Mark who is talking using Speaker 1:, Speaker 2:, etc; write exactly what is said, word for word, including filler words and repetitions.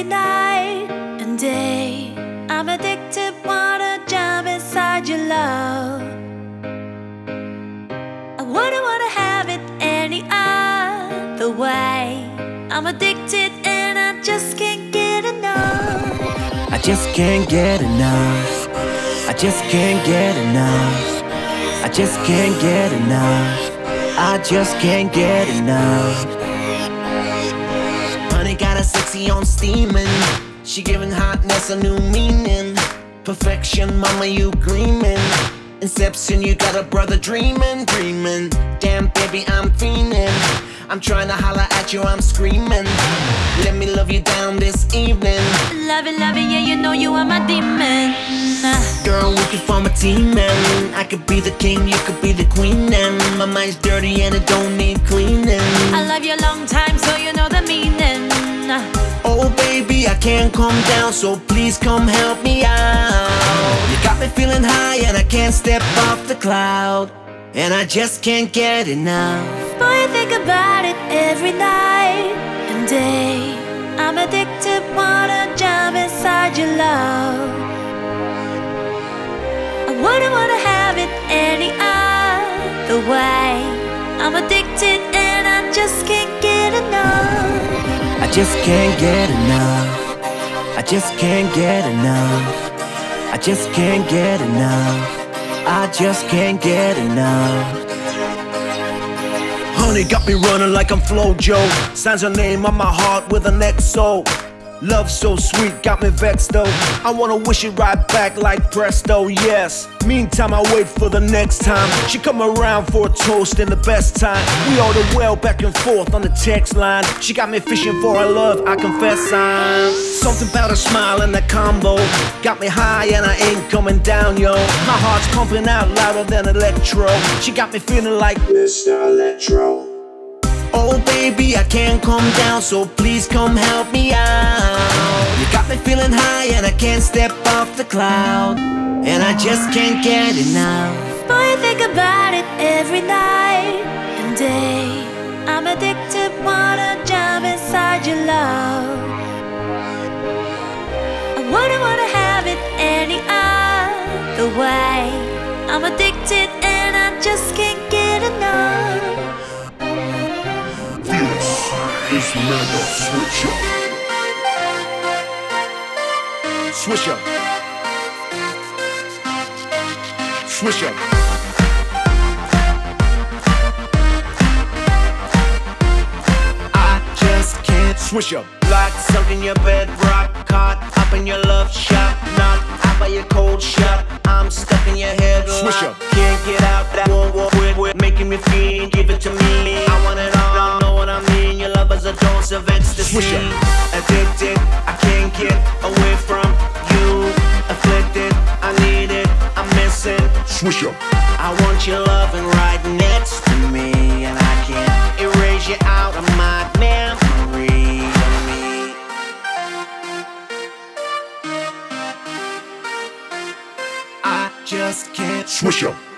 Speaker 1: every night and day. I'm addicted, wanna jump inside your love. I wouldn't wanna have it any other way. I'm addicted and I just can't get enough.
Speaker 2: I just can't get enough. I just can't get enough. I just can't get enough. I just can't get enough. Honey got a sexy on steaming. She giving hotness a new meaning. Perfection, mama, you dreaming. Inception, you got a brother dreaming, dreaming. Damn, baby, I'm fiending. I'm trying to holler at you, I'm screaming. Let me love you down this evening.
Speaker 1: Love it, love it, yeah, you know you are my demon.
Speaker 2: Girl, we could form a team, and I could be the king, you could be the queen. And my mind's dirty and it don't need cleaning.
Speaker 1: I love you a long time, so you know the meaning.
Speaker 2: Oh baby, I can't calm down, so please come help me out. You got me feeling high and I can't step off the cloud. And I just can't get enough.
Speaker 1: Boy, I think about it every night and day. I'm addicted, wanna jump inside your love. I wouldn't wanna have it any other way. I'm addicted and I just can't get enough.
Speaker 2: I just can't get enough. I just can't get enough. I just can't get enough. I just can't get enough. Honey got me running like I'm Flojo. Signs her name on my heart with an X O. Love so sweet, got me vexed though. I wanna wish it right back like presto, yes. Meantime, I wait for the next time she come around for a toast and the best time. We order well back and forth on the text line. She got me fishing for her love, I confess I'm something about her smile and the combo. Got me high and I ain't coming down, yo. My heart's pumping out louder than electro. She got me feeling like Mister Electro. Oh baby, I can't calm down, so please come help me out. You got me feeling high and I can't step off the cloud. And I just can't get enough.
Speaker 1: Boy, I think about it every night and day. I'm addicted, wanna jump inside your love. I wouldn't wanna have it any other way. I'm addicted and I just can't get enough.
Speaker 3: This is Mega Switch Up.
Speaker 2: Swish up. Swish up. I just can't swish up. Like sunk in your bed, rock caught up in your love shot. Knocked out by your cold shot. I'm stuck in your head. Swish up. Can't get out that one war with, with making me feel. Give it to me. I want it all. I know what I mean. Your love is a dose of ecstasy. Swish up. Addicted, I can't get away from you. Afflicted, I need it. I'm missing.
Speaker 3: Swish up.
Speaker 2: I want your loving right next to me, and I can't erase you out of my memory. I just can't
Speaker 3: Swish up.